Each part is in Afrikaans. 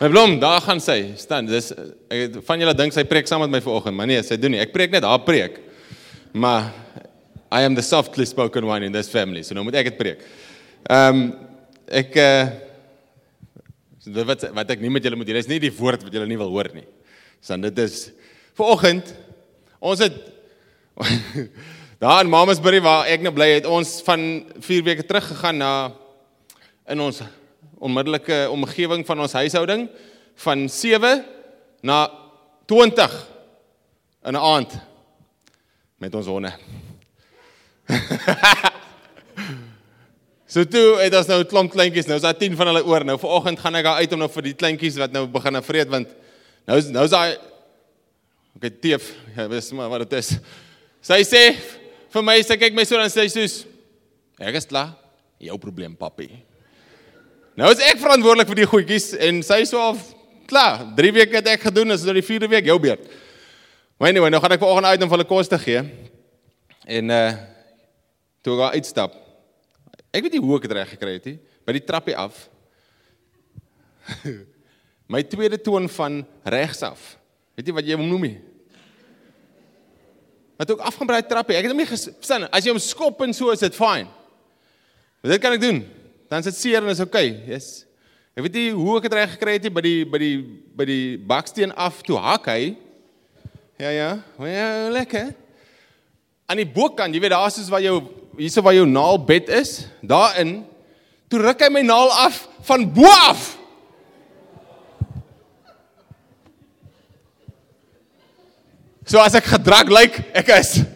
My blom, daar gaan sy, staan, van julle dink sy preek saam met my vanoggend, maar nee, sy doen nie, ek preek net haar preek, maar I am the softly spoken one in this family, so nou moet ek het preek. Wat ek nie met julle moet doen, is nie die woord wat julle nie wil hoor nie. So dit is, vanoggend, ons het, daar in Mamasbury, waar ek nou bly het, ons van 4 weke terug gegaan in ons onmiddellike omgewing van ons huishouding, van 7 na 20 in 'n aand, met ons honde. So toe het ons nou 'n klomp kleintjies, nou is daar 10 van hulle oor, nou vanoggend gaan ek daar uit om nou vir die kleintjies wat nou begin vreet, want nou is daai, okay, teef, ja, weet maar wat dit is. Sy sê, vir my, sy kyk my so, dan sê sy soos, ek is klaar, jou probleem, papi. Nou is ek verantwoordelik vir die goedjies, en sy so al, klaar, 3 weke het ek gedoen, is nou die 4de week, jou beurt. Maar anyway, nou gaan ek vanoggend uit om vir hulle kos te gee, en toe ek daar uitstap, ek weet nie hoe ek het reg gekry het, by die trappie af, my tweede toon van regsaf, weet jy wat jy hom noem nie? Maar toe ek afgaan by die trappie, ek het hom nie verstaan, as jy hom skop en so is dit fine, maar dit kan ek doen, dan is dit seer en is okay, yes. Ek weet nie hoe ek het reg gekry het, by die baksteen af, toe hak hy, ja, lekker, aan die bokant, jy weet, daar is waar jou naalbed is, daarin, toe ruk hy my naal af, van bo af. So as ek gedrag lyk, ek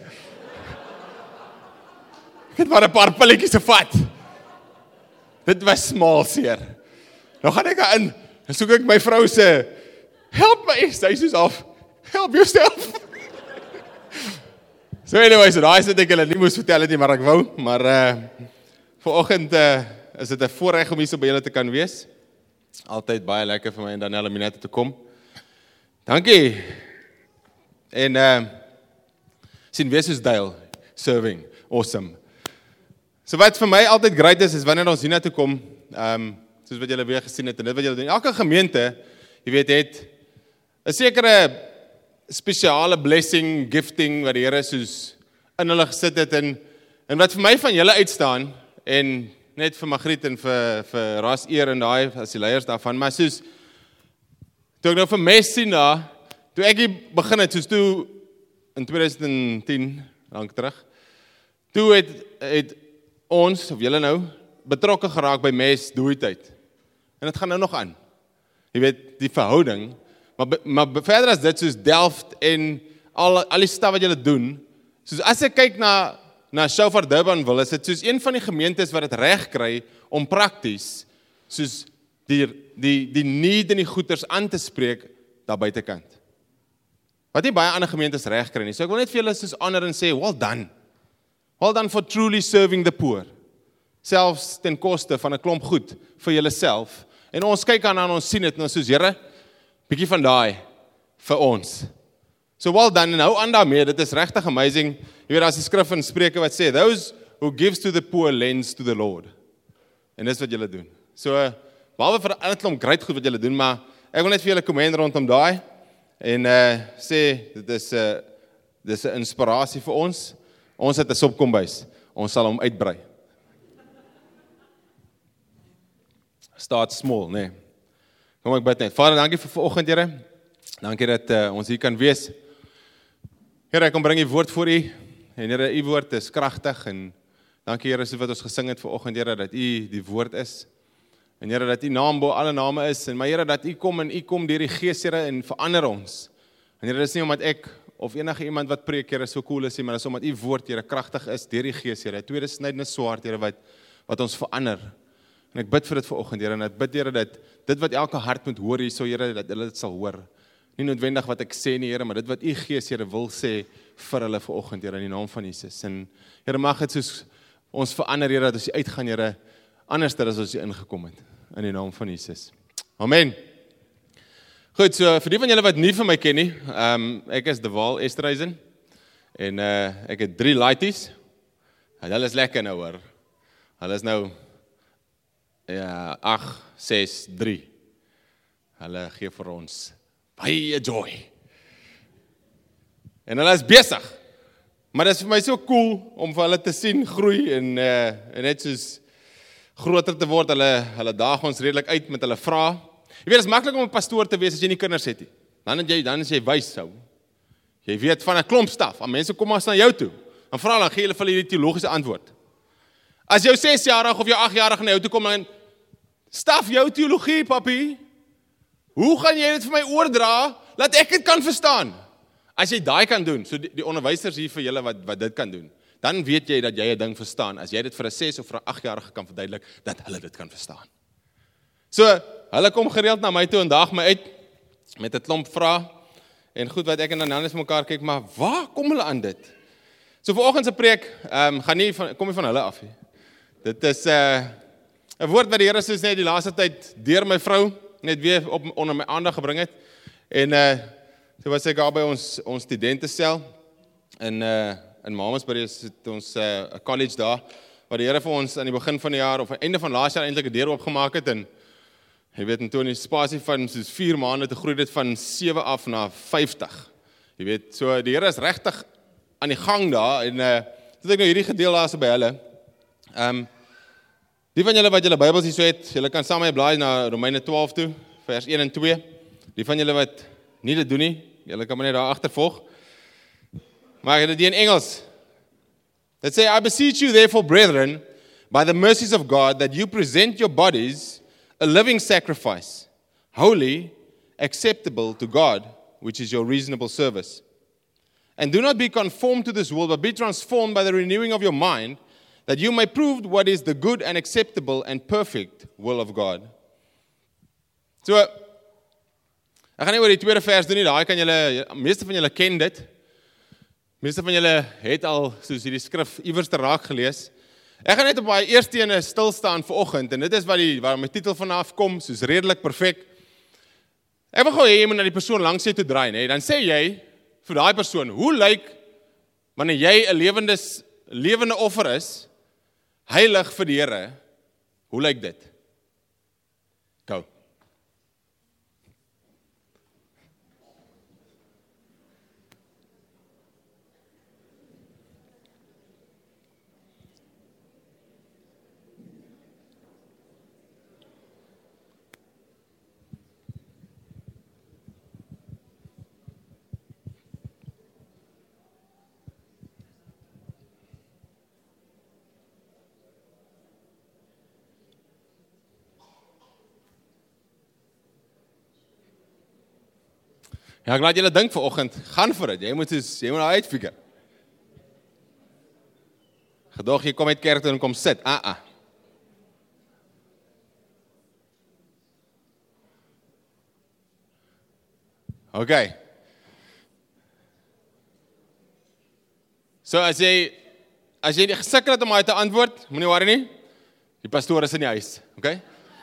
het maar 'n paar pilletjies gevat. Dit was smal seer. Nou gaan ek in, en soek ek my vrou se, help my, sy soos af, help yourself. So anyway, so daai is dit ek hulle nie moes vertel het nie, maar ek wou, maar vanoggend is dit 'n voorreg om hier so by julle te kan wees. Altyd baie lekker vir my en Danielle om hier net te kom. Dankie. En sien wees soos Dale, serving, awesome. So wat vir my altyd great is wanneer ons hier toe kom, soos wat julle weer gesien het en dit wat julle doen. Elke gemeente, jy weet, het 'n sekere spesiale blessing, gifting, wat die Here soos in hulle gesit het, en wat vir my van julle uitstaan, en net vir Magriet en vir Ras eer en daai, as die leiers daarvan, maar soos, toe ek nou vir mes sien daar, toe ek hier begin het, soos toe, in 2010, lang terug, toe het ons, of julle nou, betrokke geraak by mes doeityd, en dit gaan nou nog aan, jy weet, die verhouding, maar verder as dit, soos Delft en al die staf wat julle doen, soos as ek kyk na Shofar Durbanville, is dit soos een van die gemeentes wat het reg kry om prakties, soos die need en die goeders aan te spreek, daar buitekant. Wat nie baie ander gemeentes reg kry nie, so ek wil net vir julle soos honor en sê, well done for truly serving the poor, selfs ten koste van 'n klomp goed, vir julle self, en ons kyk aan ons sien het, en ons soos, Here, bietjie van daai, vir ons. So well done, en hou aan daarmee, dit is regtig amazing. Jy weet, as die skrif in Spreuke wat sê, those who gives to the poor lends to the Lord. En dis wat julle doen. So, behalwe vir 'n klomp great goed wat julle doen, maar ek wil net vir julle comment rondom daai, en sê, dit is 'n inspirasie vir ons. Ons het 'n sopkombuis, ons sal hom uitbrei. Start small, nee. Kom ek bid net. Vader, dankie vir vanoggend, Here. Dankie dat ons hier kan wees. Here, ek kom bring U woord voor U, en Here, U woord is kragtig, en dankie, Here, soos wat ons gesing het vanoggend, Here, dat U die woord is, en Here, dat U naam bo alle name is, en maar Here, dat U kom deur die Gees, Here, en verander ons. En Here, dis nie omdat ek, of enige iemand wat preek, Here, so cool is nie, maar dis omdat U woord, Here, kragtig is, deur die Gees, Here, 'n tweede snydende swaard, Here, wat ons verander. En ek bid vir dit vanoggend, Here, en ek bid, Here, dat dit wat elke hart moet hoor hier, so Here, dat hulle dit sal hoor. Nie noodwendig wat ek sê nie, Here, maar dit wat U Gees, Here, wil sê vir hulle vanoggend, Here, in die naam van Jesus. En Here, mag dit soos ons verander, Here, dat ons uitgaan, Here, anders as ons hier ingekom het, in die naam van Jesus. Amen. Goed, so vir die van julle wat nie vir my ken nie, ek is De Waal Esterhuizen, en ek het 3 laities, en hulle is lekker nou hoor. Hulle is nou, ja, 8, 6, 3. hulle gee vir ons baie joy. En hulle is besig. Maar dit is vir my so cool om vir hulle te sien groei en net soos groter te word. Hulle daag ons redelik uit met hulle vrae. Jy weet, dit is maklik om 'n pastoor te wees as jy nie kinders het nie. Dan is jy wys sou. Jy weet van 'n klomp staf. En mense kom maar na jou toe. Dan vra hulle, gee hulle vir hulle die teologiese antwoord. As jou 6-jarig of jou 8-jarig na jou toe kom en staf jou teologie, papi. Hoe gaan jy dit vir my oordra dat ek dit kan verstaan? As jy daai kan doen, so die onderwysers hier vir julle wat dit kan doen, dan weet jy dat jy 'n ding verstaan. As jy dit vir 'n 6 of vir 'n 8-jarige kan verduidelik, dat hulle dit kan verstaan. So, hulle kom gereeld na my toe en daag my uit met 'n klomp vrae en goed wat ek en Daniel vir mekaar kyk, maar waar kom hulle aan dit? So vanoggend se preek kom nie van hulle af nie. Dit is 'n woord wat die Here soos net die laaste tyd deur my vrou net weer onder my aandag gebring het. En so was ek daar by ons studentesel in Mamasbury het ons 'n college daar waar die Here vir ons aan die begin van die jaar of einde van laas jaar eintlik 'n deur oopgemaak het en jy weet in 'n spasie van soos 4 maande te groei dit van 7 af na 50. Jy weet, so die Here is regtig aan die gang daar en het ek nou hierdie gedeel daar so by hulle. Die van julle wat julle Bybels hier so het, julle kan saam met my blaai na Romeine 12 toe, vers 1 en 2. Die van julle wat nie dit doen nie, julle kan maar net daar agtervolg. Maar julle die in Engels. It say, I beseech you therefore, brethren, by the mercies of God, that you present your bodies a living sacrifice, holy, acceptable to God, which is your reasonable service. And do not be conformed to this world, but be transformed by the renewing of your mind, that you may prove what is the good and acceptable and perfect will of God. So, ek gaan nie oor die tweede vers doen nie, daai kan julle, meeste van julle ken dit. Meeste van julle het al soos hierdie skrif iewers te raak gelees. Ek gaan net op daai eerste ene stil staan vanoggend en dit is waar my titel vanaf kom, soos redelik perfek. Ek wil gou hê jy moet na die persoon langs jou toe draai, nee, dan sê jy vir daai persoon, hoe lyk wanneer jy 'n lewende offer is, heilig vir die Here? Hoe lyk dit? Go. Ja, ek laat julle dink vanoggend, gaan vir dit, jy moet uitfigure. Gedog jy kom uit kerk toe en kom sit, Okay. So as jy gesukkel het om my te antwoord, moenie worry nie, die pastoor is in die huis, okay?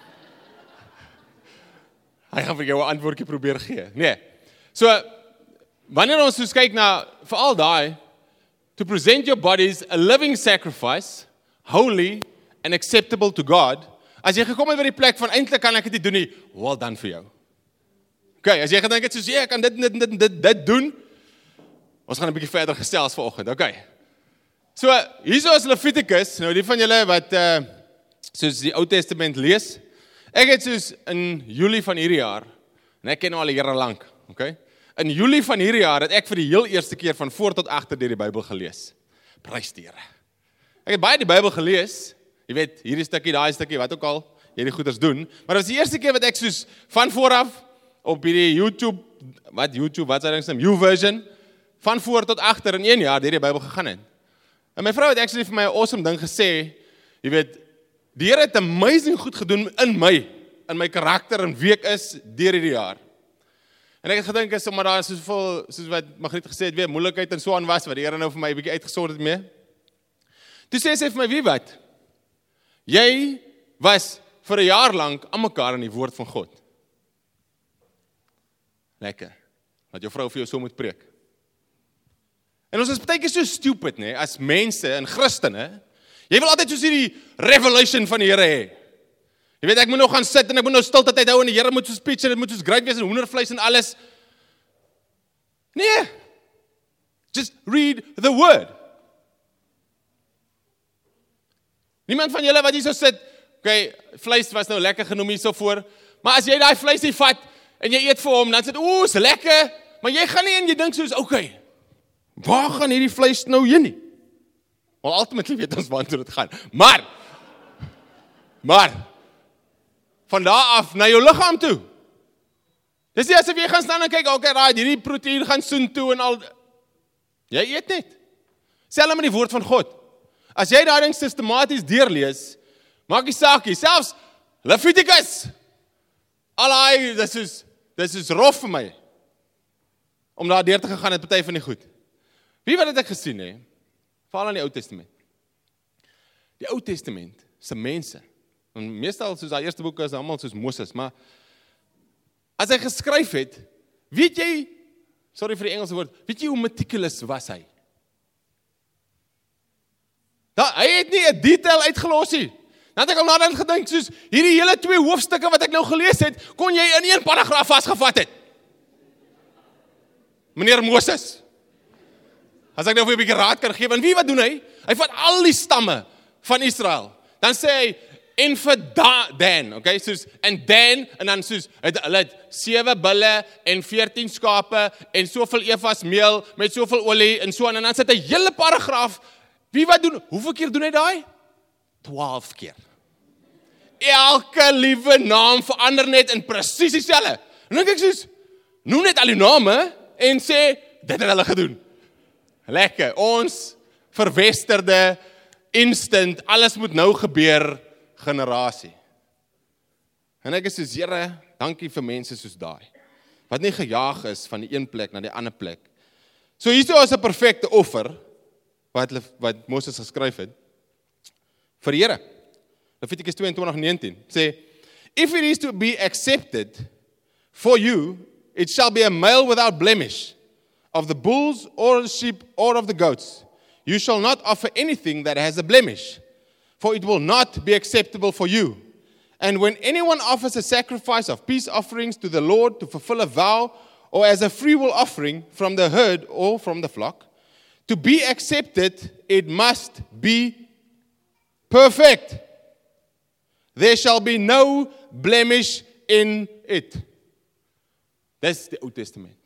Hy gaan vir jou 'n antwoordjie probeer gee, nee. So, wanneer ons soos kyk na, veral daai, to present your bodies a living sacrifice, holy and acceptable to God, as jy gekom het by die plek van, eintlik kan ek dit nie doen nie, well done vir jou. Okay, as jy gedink het soos, ek kan dit doen, ons gaan 'n bietjie verder gesels vanoggend, okay. So, hierso is Levitikus, nou die van julle wat, soos die Ou Testament lees, ek het soos in Julie van hierdie jaar, en ek ken nou al 'n Here lank, okay. In Julie van hierdie jaar het ek vir die heel eerste keer van voor tot agter deur die Bybel gelees. Prys die Here. Ek het baie die Bybel gelees. Jy weet, hierdie stukkie, daai stukkie, wat ook al jy die goeders doen, maar dit was die eerste keer wat ek soos van vooraf op hierdie wat sê ek, YouVersion, van voor tot agter in 1 jaar deur die Bybel gegaan het. En my vrou het actually vir my 'n awesome ding gesê, jy weet, die Here het amazing goed gedoen in my karakter en wie ek is deur hierdie jaar. En ek het gedink is omdat daar soos wat Margriet gesê het, weer moeilikheid en so aan was, wat die Here nou vir my 'n bietjie uitgesort het mee. Toe sê sy vir my, wie wat? Jy was vir 'n jaar lank aan mekaar in die woord van God. Lekker. Dat jou vrou vir jou so moet preek. En ons is baie keer so stupid, nee, as mense en Christene. Jy wil altyd soos hierdie revelation van die Here hê. Jy weet, ek moet nog gaan sit en ek moet nou stilte tyd hou en die Here moet soos speech en dit moet soos great wees en hoendervleis en alles. Nee. Just read the word. Niemand van julle wat hier so sit, okay, vleis was nou lekker genoem hier so voor, maar as jy daai vleis hier vat en jy eet vir hom, dan sê dit, is lekker, maar jy gaan nie en jy dink soos, okay, waar gaan hierdie vleis nou heen nie? Wel, ultimately weet ons waartoe dit gaan. Maar, van daar af na jou liggaam toe. Dis nie asof jy gaan staan en kyk, okay, right, hierdie proteïen gaan soen toe en al. Jy eet net. Selfs met die woord van God. As jy daai ding sistematies deurlees, maak nie saak nie, selfs Levitikus. Alraai, dis is rof vir my. Om daar deur te gaan het party van die goed. Wie wat het ek gesien hè? Veral in die Ou Testament. Die Ou Testament se mense, en meestal soos daai eerste boeke is almal soos Moses, maar as hy geskryf het, weet jy, sorry vir die Engelse woord, weet jy hoe meticulous was hy? Hy het nie 'n detail uitgelos nie. Dan het ek al naderhand gedink, soos hierdie hele 2 hoofstukke wat ek nou gelees het, kon jy in 1 paragraaf vasgevat het. Meneer Moses. As ek nou vir 'n bietjie raad kan gee, want wie wat doen hy? Hy vat al die stamme van Israel. Dan sê hy, en vir Dan, okay, soos, en dan soos, hulle het 7 bulle en 14 skape en soveel evas meel met soveel olie en so aan, en dan sit 'n hele paragraaf. Wie wat doen? Hoeveel keer doen hy daai? 12 keer. Elke liewe naam verander net in presies dieselfde. En dan dink ek soos, noem net al die name en sê, dit het hulle gedoen. Lekker, ons verwesterde, instant, alles moet nou gebeur, generasie. En ek is soos, Here, dankie vir mense soos daai, wat nie gejaag is van die een plek na die ander plek. So hier is 'n perfekte offer, wat Moses geskryf het, vir die Here. Levitikus 22:19 sê, if it is to be accepted for you, it shall be a male without blemish, of the bulls or the sheep or of the goats. You shall not offer anything that has a blemish, for it will not be acceptable for you. And when anyone offers a sacrifice of peace offerings to the Lord to fulfill a vow, or as a freewill offering from the herd or from the flock, to be accepted, it must be perfect. There shall be no blemish in it. Dis die Ou Testament.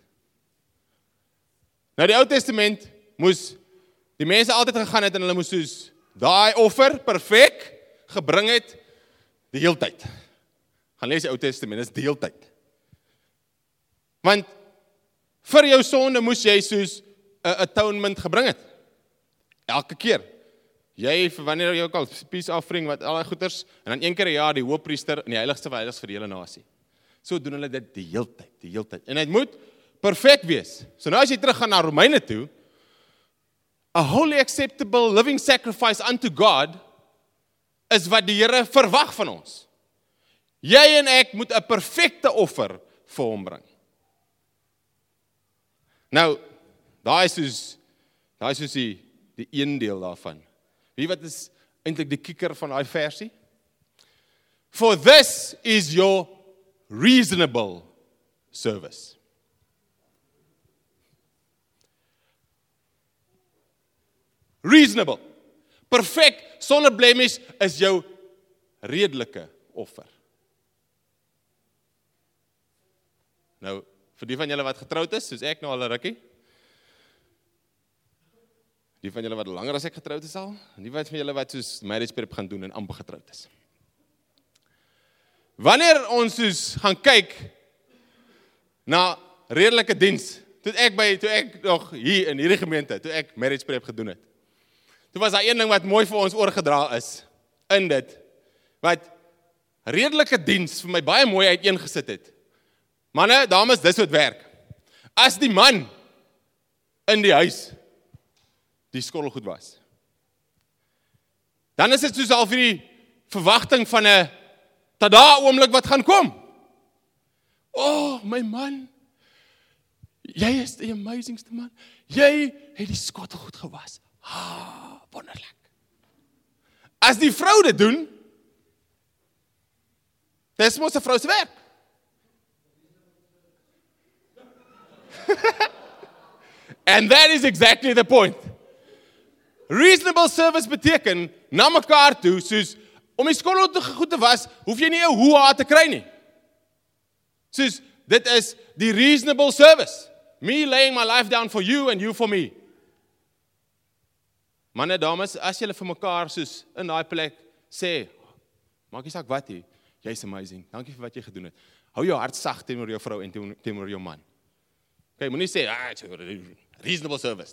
Nou die Ou Testament moes die mense altyd gegaan het en hulle moes soos daai offer perfek gebring het die hele tyd. Gaan lees die Ou Testament, dis die hele tyd. Want vir jou sonde moes jy soos 'n atonement gebring het. Elke keer. Jy, wanneer jy ook al peace offering, wat al die goeders, en dan 1 keer 'n jaar die hoofpriester in die heiligste van heiligs vir die hele nasie. So doen hulle dit die hele tyd. En dit moet perfek wees. So nou as jy teruggaan na Romeine toe, a holy acceptable living sacrifice unto God is wat die Here verwag van ons. Jy en ek moet 'n perfekte offer vir hom bring. Nou, daai is soos die een deel daarvan. Wie wat is eintlik die kikker van daai versie? For this is your reasonable service. Reasonable. Perfek, sonder blemish is jou redelike offer. Nou, vir die van julle wat getroud is, soos ek nou al 'n rukkie, die van julle wat langer as ek getroud is al, en die van julle wat soos marriage prep gaan doen en amper getroud is. Wanneer ons soos gaan kyk na redelike diens, toe ek nog hier in hierdie gemeente, toe ek marriage prep gedoen het, toe was daar een ding wat mooi vir ons oorgedra is, in dit, wat redelike diens vir my baie mooi uiteengesit het. Manne, dames, dis wat werk. As die man in die huis die skottelgoed was, dan is dit soos al vir die verwagting van 'n tada oomblik wat gaan kom. Oh, my man, jy is die amazingste man. Jy het die skottelgoed gewas. Wonderlik. As die vrou dit doen, Dis mos 'n vrou se werk. And that is exactly the point. Reasonable service beteken na mekaar toe, soos om die skottel te goed te was, hoef jy nie 'n hoe-ha te kry nie. Soos, dit is die reasonable service. Me laying my life down for you and you for me. Manne, dames, as julle vir mekaar soos in daai plek sê, maak nie saak wat jy, jy's amazing, dankie vir wat jy gedoen het. Hou jou hart sag teenoor jou vrou en teenoor jou man. Okay, moenie sê, it's reasonable service.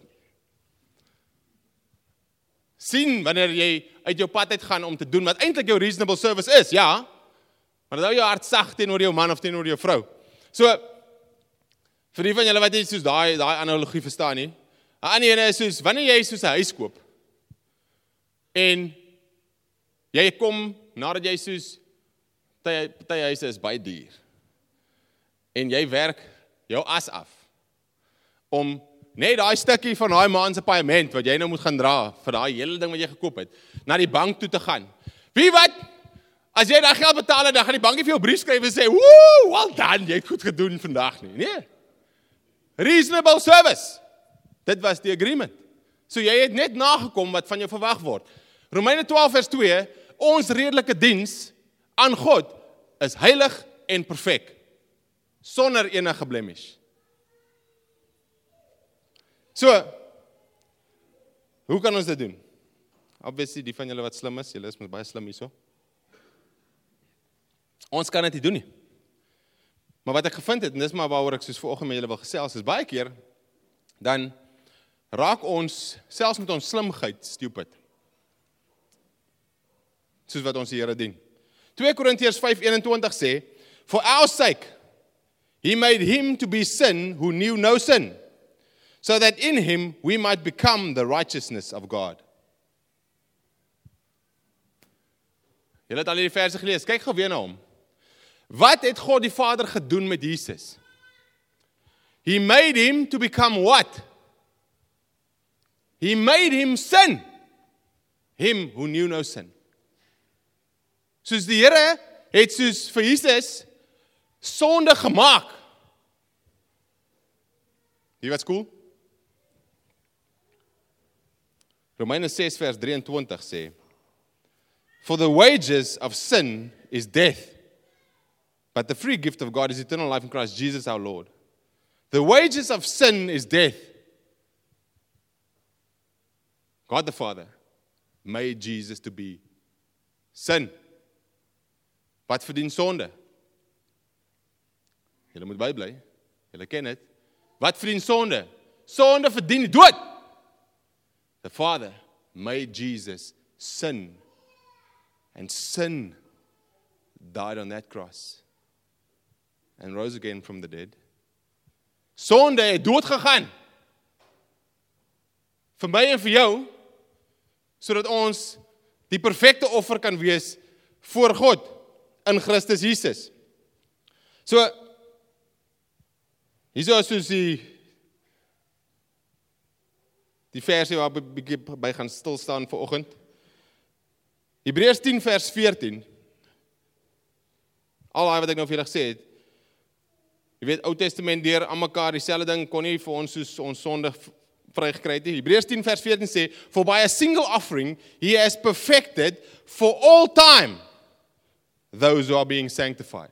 Sien wanneer jy uit jou pad uit gaan om te doen wat eintlik jou reasonable service is, ja, maar hou jou hart sag teenoor jou man of teenoor jou vrou. So, vir die van julle wat nie soos daai analogie verstaan nie, 'n ander ene is soos, wanneer jy soos 'n huis koop, en jy kom, nadat jy soos, party huise is baie duur, en jy werk jou as af, om net daai stukkie van daai maand se paaiement, wat jy nou moet gaan dra, vir daai hele ding wat jy gekoop het, na die bank toe te gaan. Wie wat? As jy daai geld betaal het, dan gaan die bankie vir jou brief skryf en sê, woe, well done, jy het goed gedoen vandag nie. Nee. Reasonable service. Dit was die agreement. So jy het net nagekom wat van jou verwag word. Romeine 12 vers 2, ons redelike diens aan God is heilig en perfek, sonder enige blemish. So, hoe kan ons dit doen? Obviously, die van julle wat slim is, julle is baie slim hierso. Ons kan dit nie doen nie. Maar wat ek gevind het, en dis maar waaroor ek soos vanoggend met julle wil gesels, is baie keer, dan raak ons, selfs met ons slimheid, stupid. Soos wat ons die Here dien. 2 Korintiërs 5:21 sê, for our sake, he made him to be sin who knew no sin, so that in him we might become the righteousness of God. Julle het al die verse gelees, kyk gou weer na hom. Wat het God die Vader gedoen met Jesus? He made him to become what? He made him sin. Him who knew no sin. Soos die Here het soos vir Jesus sonde gemaak. Wie wat's cool? Romeine 6 vers 23 sê, for the wages of sin is death, but the free gift of God is eternal life in Christ Jesus our Lord. The wages of sin is death. God the Father made Jesus to be sin. Wat verdien sonde? Julle moet bybly. Julle ken dit. Wat verdien sonde? Sonde verdien die dood. The Father made Jesus sin. And sin died on that cross. And rose again from the dead. Sonde het dood gegaan. Vir my en vir jou, sodat ons die perfekte offer kan wees voor God in Christus Jesus. So, hierso is soos die versie waar ek bietjie by gaan stil staan vanoggend. Hebreërs 10 vers 14. Al daai wat ek nou vir julle gesê het. Jy weet, Ou Testament deur aan mekaar dieselfde ding kon nie vir ons soos ons sonde vrygekry het nie. Hebreërs 10 vers 14 sê, for by a single offering he has perfected for all time those who are being sanctified.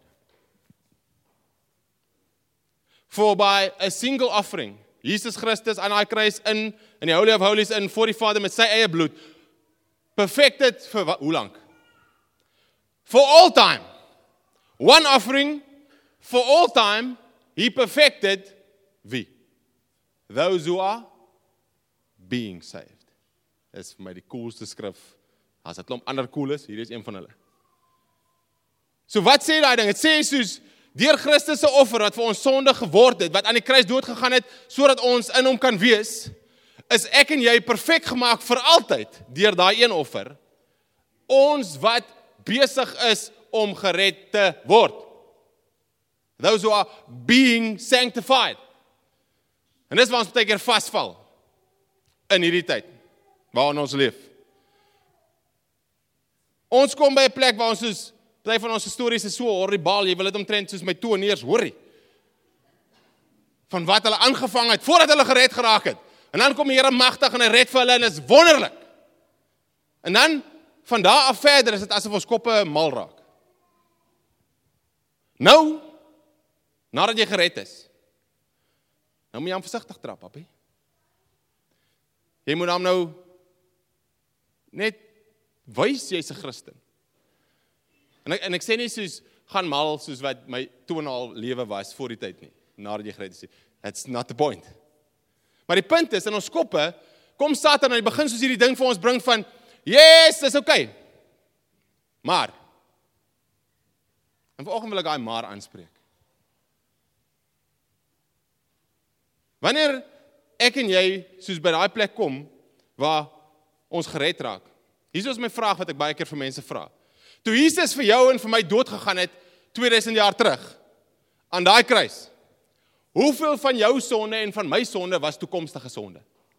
For by a single offering, Jesus Christus aan daai kruis in die Holy of Holies in voor die Vader met sy eie bloed, perfected vir hoe lank? For all time. One offering for all time, he perfected wie? Those who are being saved. Dit is vir my die coolste skrif. As 'n klomp ander cool is, hier is een van hulle. So wat sê daai ding? Dit sê soos deur Christus se offer wat vir ons sonde geword het, wat aan die kruis dood gegaan het, sodat ons in hom kan wees, is ek en jy perfek gemaak vir altyd deur daai een offer. Ons wat besig is om gered te word. Those who are being sanctified. En dis waar ons baie keer vasval in hierdie tyd waarin ons leef. Ons kom by 'n plek waar ons soos Party van ons stories is so horribaal, jy wil dit omtrent soos my toon eers hoorie. Van wat hulle aangevang het, voordat hulle gered geraak het. En dan kom die Here magtig en hy red vir hulle en is wonderlik. En dan, van daar af verder is dit asof ons koppe mal raak. Nou, nadat jy gered is, nou moet jy hom versigtig trap, papie. Jy moet hom nou net wys jy's 'n Christen. En ek sê nie soos, gaan mal soos wat my toenaal lewe was voor die tyd nie, nadat jy gered is. That's not the point. Maar die punt is, in ons koppe, kom Satan aan die begin soos hierdie ding vir ons bring van, yes, dis okay. Maar, en vanoggend wil ek daai maar aanspreek. Wanneer ek en jy soos by daai plek kom, waar ons gered raak, hier is my vraag wat ek baie keer vir mense vra. Toe Jesus vir jou en vir my dood gegaan het, 2000 jaar terug, aan daai kruis, hoeveel van jou sonde en van my sonde was toekomstige sonde?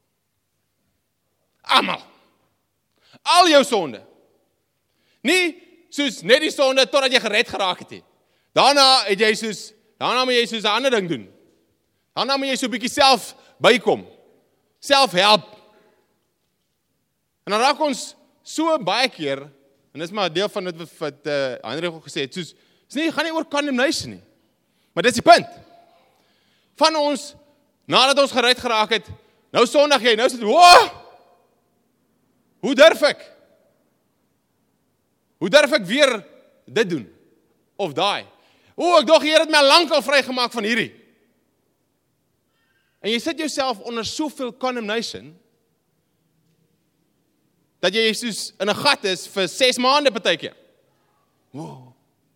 Almal. Al jou sonde. Nie soos net die sonde totdat jy gered geraak het nie. Daarna moet jy soos 'n ander ding doen. Daarna moet jy so 'n bietjie self bykom. Self help. En dan raak ons so baie keer, en dis maar 'n deel van dit wat Heinrich ook gesê het, soos, gaan nie oor condemnation nie. Maar dis die punt. Van ons, nadat ons gered geraak het, nou sondig jy, nou sê jy, wow! Hoe durf ek? Hoe durf ek weer dit doen? Of daai? Ek dog Here het my lankal vrygemaak van hierdie. En jy sit jouself onder soveel condemnation, dat jy soos in 'n gat is vir 6 maande partykeer. Wow.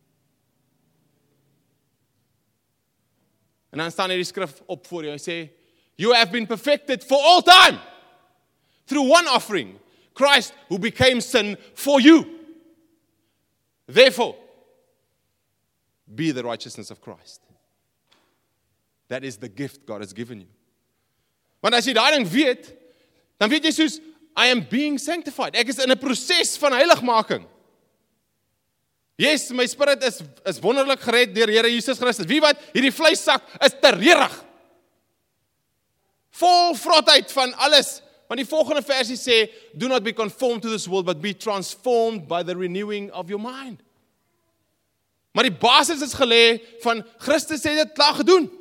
En dan staan hierdie skrif op voor jou en sê, you have been perfected for all time, through one offering, Christ who became sin for you. Therefore, be the righteousness of Christ. That is the gift God has given you. Want as jy daai ding weet, dan weet jy soos, I am being sanctified. Ek is in 'n proses van heiligmaking. Yes, my spirit is wonderlik gered deur Here Jesus Christus. Wie wat, hierdie vleissak is te reurig. Vol vrotheid van alles. Want die volgende versie sê, do not be conformed to this world, but be transformed by the renewing of your mind. Maar die basis is gelê van, Christus het dit klaar gedoen.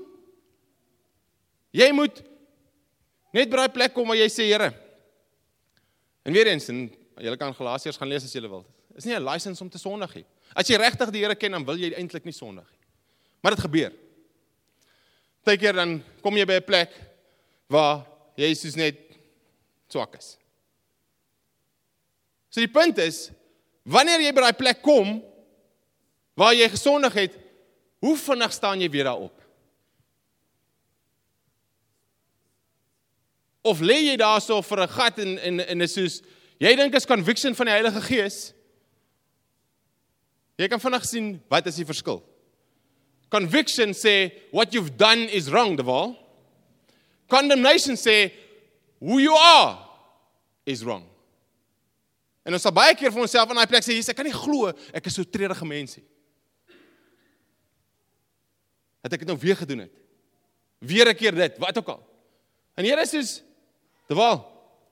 Jy moet net by daai plek kom waar jy sê, Here, en weer eens, en julle kan Galasiërs gaan lees as julle wil, is nie 'n license om te sondig nie. As jy regtig die Here ken, dan wil jy eintlik nie sondig nie. Maar dit gebeur. Partykeer dan kom jy by 'n plek waar jy soos net swak is. So die punt is, wanneer jy by daai plek kom, waar jy gesondig het, hoe vinnig staan jy weer daarop? Of lê jy daar so vir 'n gat en is soos, jy dink is conviction van die Heilige Gees, jy kan vinnig sien, wat is die verskil? Conviction sê, what you've done is wrong, Deval. Condemnation sê, who you are is wrong. En ons sal baie keer vir onsself in daai plek sê, ek kan nie glo, ek is so treurige mens nie. Dat ek dit nou weer gedoen het. Weer 'n keer dit, wat ook al. En Here is soos, Deval,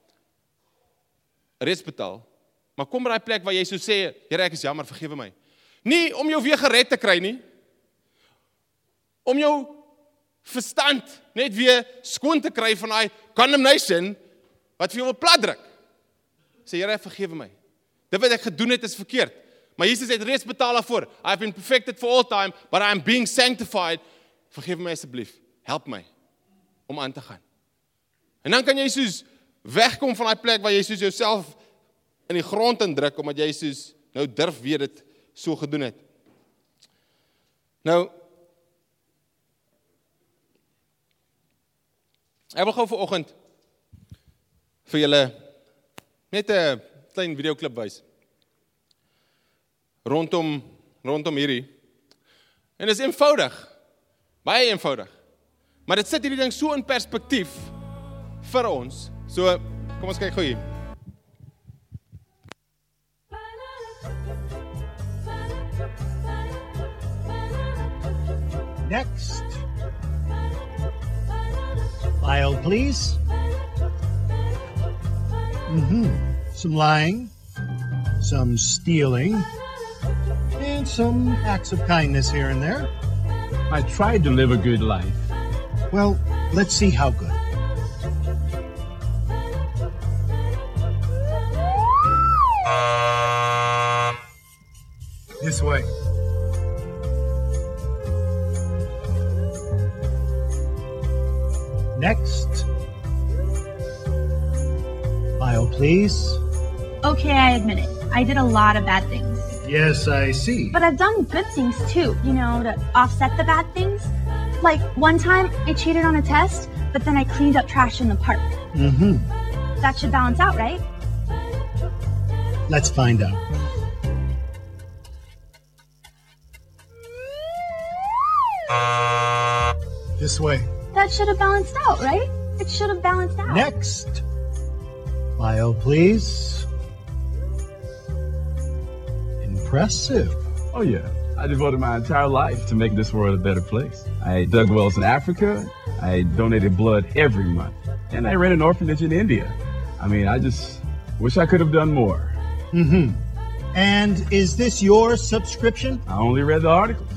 reeds betaal, maar kom by daai plek waar jy so sê, Here, ek is jammer, vergewe my. Nie om jou weer gered te kry nie, om jou verstand net weer skoon te kry van daai condemnation, wat vir jou wil platdruk. Sê, Here, vergewe my. Dit wat ek gedoen het is verkeerd. Maar Jesus het reeds betaal daarvoor. I have been perfected for all time, but I am being sanctified. Vergewe my asseblief. Help my om aan te gaan. En dan kan jy soos wegkom van daai plek waar jy soos jouself in die grond indruk, omdat jy soos nou durf weer dit so gedoen het. Nou, ek wil gou vanoggend vir julle net 'n klein videoklip wys rondom hierdie. En dit is eenvoudig, baie eenvoudig. Maar dit sit hierdie ding so in perspektief vir ons. So, kom ons kyk gou hier. Next. File, please. Some lying, some stealing, and some acts of kindness here and there. I tried to live a good life. Well, let's see how good. This way. Next. File, please. Okay, I admit it. I did a lot of bad things. Yes, I see. But I've done good things too, to offset the bad things. Like one time I cheated on a test, but then I cleaned up trash in the park. That should balance out, right? Let's find out. This way. That should have balanced out, right? It should have balanced out. Next. File, please. Impressive. Oh yeah, I devoted my entire life to make this world a better place. I dug wells in Africa, I donated blood every month, and I ran an orphanage in India. I just wish I could have done more. And is this your subscription? I only read the articles.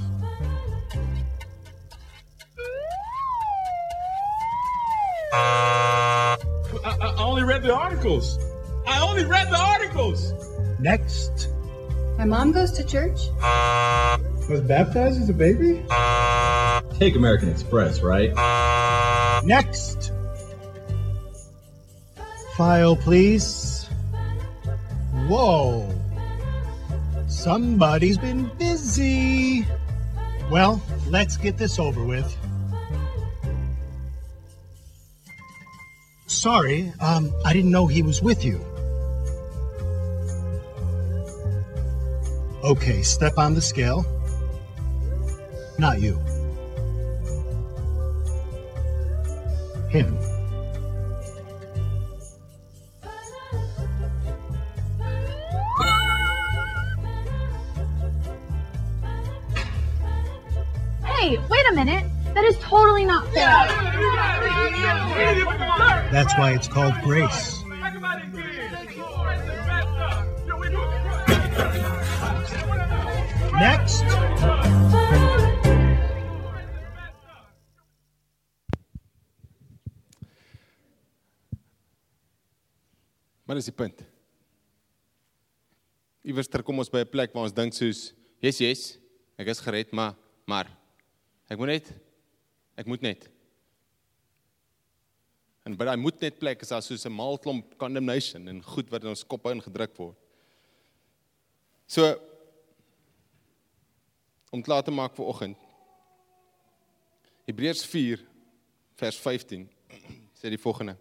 I only read the articles. I only read the articles. Next. My mom goes to church. Was baptized as a baby? Take American Express, right? Next. File, please. Whoa. Somebody's been busy. Well, let's get this over with. Sorry, I didn't know he was with you. Okay, step on the scale. Not you. Him. Hey, wait a minute. That is totally not fair. That's why it's called grace. Next. Maar dis die punt. Iewers kom ons by 'n plek waar ons dink soos, yes, ek is gered, maar ek moet net. En by daai moet net plek is daar soos 'n maalklomp condemnation en goed wat in ons koppe ingedruk word. So om klaar te maak vir oggend. Hebreërs 4 vers 15 sê die volgende.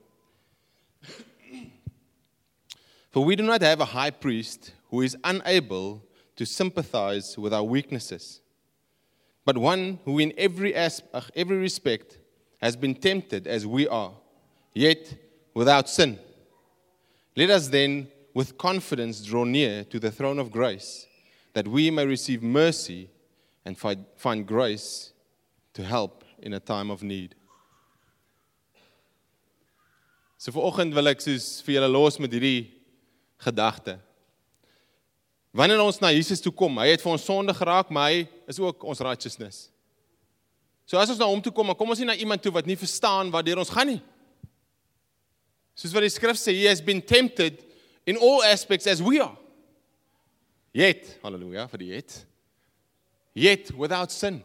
For we do not have a high priest who is unable to sympathize with our weaknesses, but one who in every respect has been tempted as we are, yet without sin. Let us then with confidence draw near to the throne of grace, that we may receive mercy and find grace to help in a time of need. So vanoggend wil ek soos vir julle los met hierdie gedagte. Wanneer ons na Jesus toe kom, hy het vir ons sonde geraak, maar hy is ook ons righteousness. So as ons na hom toe kom, dan kom ons nie na iemand toe wat nie verstaan wat deur ons gaan nie. Soos wat die skrif sê, he has been tempted in all aspects as we are. Yet, hallelujah, vir die yet without sin.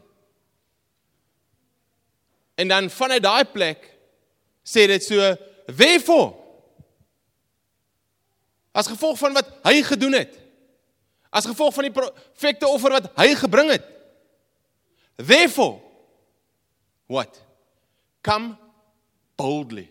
En dan vanuit daai plek sê dit so, therefore, as gevolg van wat hy gedoen het, as gevolg van die perfekte offer wat hy gebring het, therefore, what? Come boldly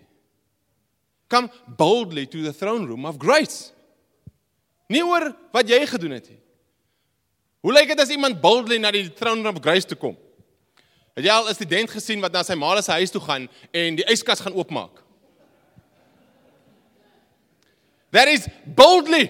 to the throne room of grace. Nie oor wat jy gedoen het nie. Hoe lyk dit as iemand boldly na die throne room of grace toe kom? Het jy al 'n student gesien wat na sy ma se huis toe gaan en die yskas gaan oopmaak? That is boldly.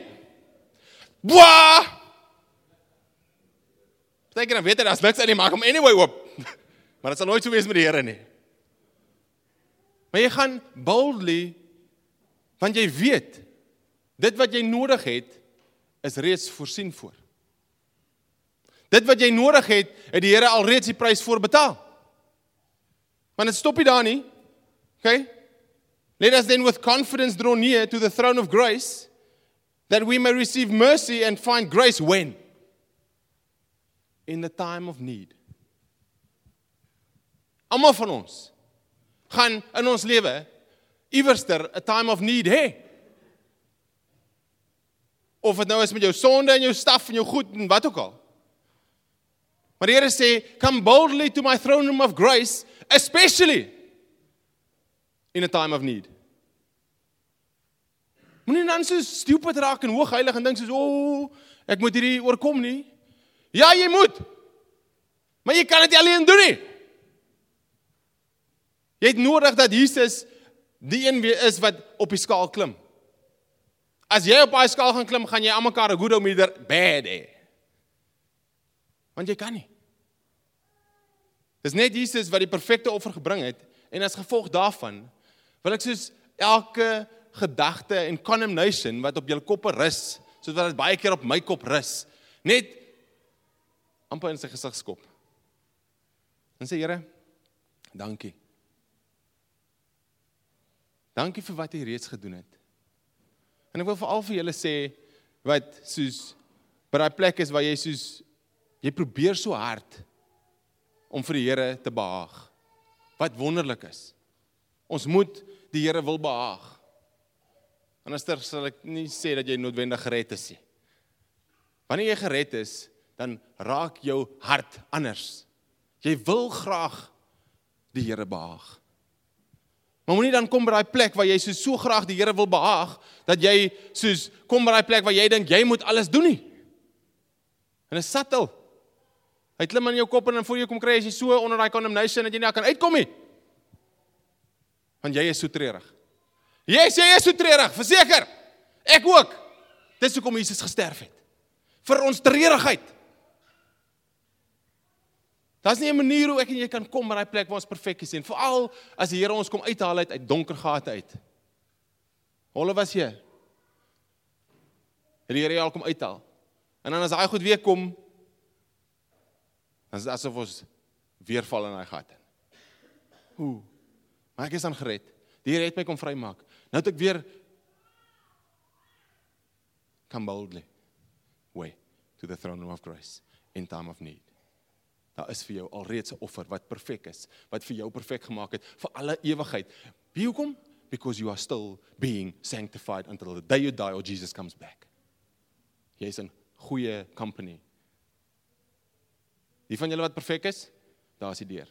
Bwah! Partykeer dan weet hy, as niks in die maak hom anyway oop. Maar dit sal nooit so wees met die Here nie. Maar jy gaan boldly, want jy weet, dit wat jy nodig het, is reeds voorsien voor. Dit wat jy nodig het die Here alreeds die prys voor betaal. Maar dit stop nie daar nie. Okay? Let us then with confidence draw near to the throne of grace, that we may receive mercy and find grace when? In the time of need. Almal van ons gaan in ons lewe iewerster 'n time of need hê. Of dit nou is met jou sonde en jou staf en jou goed en wat ook al. Maar die Here sê, come boldly to my throne room of grace, especially in a time of need. Moenie dan so stupid raak en hoogheilig en dink soos, ek moet hierdie oorkom nie. Ja, jy moet. Maar jy kan dit nie alleen doen nie. Jy het nodig dat Jesus die een is wat op die skaal klim. As jy op die skaal gaan klim, gaan jy aan mekaar 'n good or bad hê. Want jy kan nie. Dis net Jesus wat die perfekte offer gebring het, en as gevolg daarvan, wil ek soos elke gedagte en condemnation wat op julle koppe rus, soos wat dit baie keer op my kop rus, net amper in sy gesig skop. En sê, Here, dankie. Dankie vir wat jy reeds gedoen het. En ek wil veral vir julle sê, wat soos, by die plek is waar jy soos, jy probeer so hard, om vir die Here te behaag. Wat wonderlik is. Ons moet die Here wil behaag. Anders sal ek nie sê dat jy noodwendig gered is nie. Wanneer jy gered is, dan raak jou hart anders. Jy wil graag die Here behaag. Maar moenie dan kom by daai plek waar jy so graag die Here wil behaag, dat jy soos kom by daai plek waar jy dink jy moet alles doen nie. En dit is subtle. Hy klim in jou kop en dan voor jy kom kry as jy so onder daai condemnation dat jy nie kan uitkom nie. Want jy is so treurig. Yes, jy is so treurig, verseker. Ek ook. Dis hoekom Jesus gesterf het. Vir ons treurigheid. Daar's nie 'n manier hoe ek en jy kan kom by daai plek waar ons perfek is en veral as die Here ons kom uithaal uit donker gate uit. Hulle was hier. Die Here al kom uithaal. En dan as hy goed weer kom, dan is dit asof ons weer val in daai gat. Maar ek is dan gered. Die Here het my kom vrymaak. Nou het ek weer come boldly way to the throne room of grace in time of need. Daar is vir jou alreeds 'n offer wat perfek is, wat vir jou perfek gemaak het vir alle ewigheid. Wie hoekom? Because you are still being sanctified until the day you die or Jesus comes back. Jy is in goeie company. Die van julle wat perfek is, daar is die deur.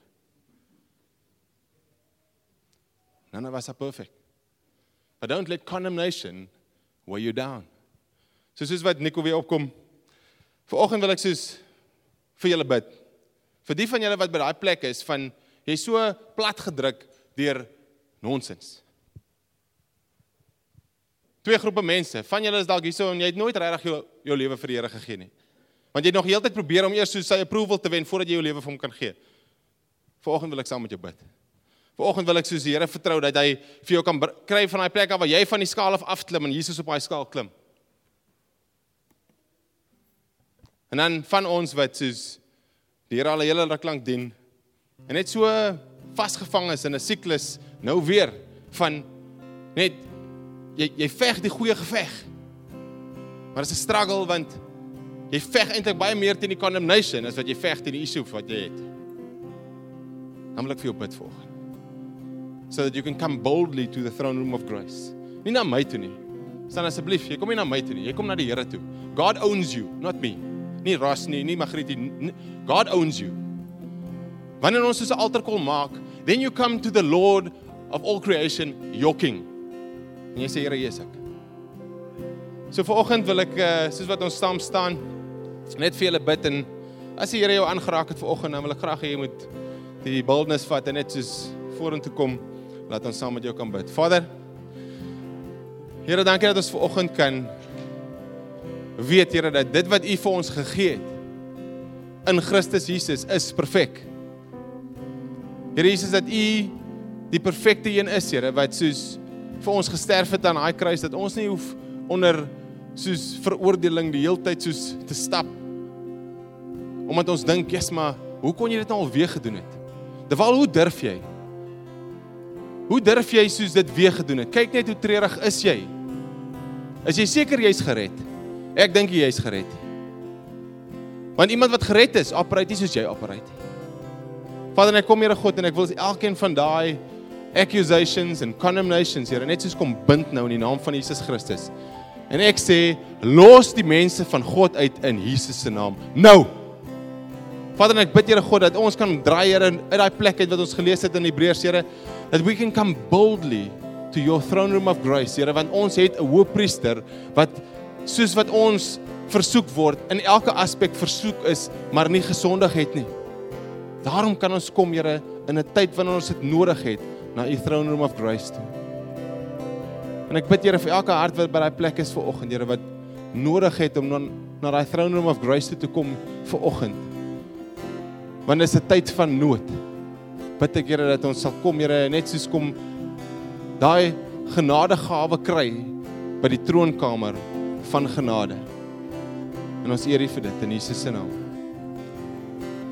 None of us are perfect. But don't let condemnation weigh you down. Soos wat Nico weer opkom, vanoggend wil ek soos vir julle bid. Vir die van julle wat by daai plek is, van jy so plat gedruk deur nonsens. 2 groepe mense, van julle is dalk hierso en jy het nooit regtig jou lewe vir die Here gegee nie. Want jy het nog heeltyd probeer om eers so sy approval te wen voordat jy jou lewe vir hom kan gee. Vanoggend wil ek saam met jou bid. Vanoggend wil ek soos die Here vertrou dat hy vir jou kan kry van daai plek af waar jy van die skaal af afklim en Jesus op daai skaal klim. En dan van ons wat soos die Here al 'n hele ruk lank dien en net so vasgevang is in 'n siklus nou weer van net jy veg die goeie geveg. Maar dit is 'n struggle want jy veg eintlik baie meer teen die condemnation as wat jy veg teen die issue wat jy het. Dan wil ek vir jou bid vanoggend. So that you can come boldly to the throne room of grace. Nie na my toe nie. Staan asseblief, jy kom nie na my toe nie, jy kom na die Here toe. God owns you, not me. Nie Ross nie, nie Margriet nie. God owns you. Wanneer ons so 'n altarkol maak, then you come to the Lord of all creation, your King. En jy sê, Here, hier is ek. So vanoggend wil ek, soos wat ons saam staan, net vir julle bid en as die Here jou aangeraak het vanoggend, dan wil ek graag hê jy moet die boldness vat en net soos vorentoe kom, laat ons saam met jou kan bid. Vader, Here, dankie dat ons vanoggend kan weet, Here, dat dit wat U vir ons gegee het in Christus Jesus is perfek. Here Jesus, dat U die perfekte een is, Here, wat soos vir ons gesterf het aan daai kruis, dat ons nie hoef onder soos veroordeling die hele tyd soos te stap. Omdat ons dink, yes, maar hoe kon jy dit nou al weer gedoen het? Terwyl, hoe durf jy? Hoe durf jy soos dit weer gedoen het? Kyk net hoe treurig is jy. Is jy seker jy's gered? Ek dink jy's gered. Want iemand wat gered is, operate nie soos jy operate. Vader, en ek kom, Here God, en ek wil elkeen van daai accusations en condemnations, Here, net soos kom bind nou in die naam van Jesus Christus. En ek sê, los die mense van God uit in Jesus se naam. Nou! Vader, en ek bid, Here God, dat ons kan draai, Here, uit die plek uit wat ons gelees het in Hebreërs, Here, that we can come boldly to your throne room of grace, Here, want ons het 'n hoëpriester wat, soos wat ons versoek word, in elke aspek versoek is, maar nie gesondig het nie. Daarom kan ons kom, Here, in 'n tyd wanneer ons dit nodig het, na u throne room of grace toe. En ek bid, Here, vir elke hart wat by daai plek is vanoggend, Here, wat nodig het om na daai throne room of grace toe te kom vanoggend. Want dit is 'n tyd van nood. Bid ek, Here, dat ons sal kom, Here, net soos kom daai genadegawe kry by die troonkamer van genade. En ons eer U vir dit in Jesus se naam.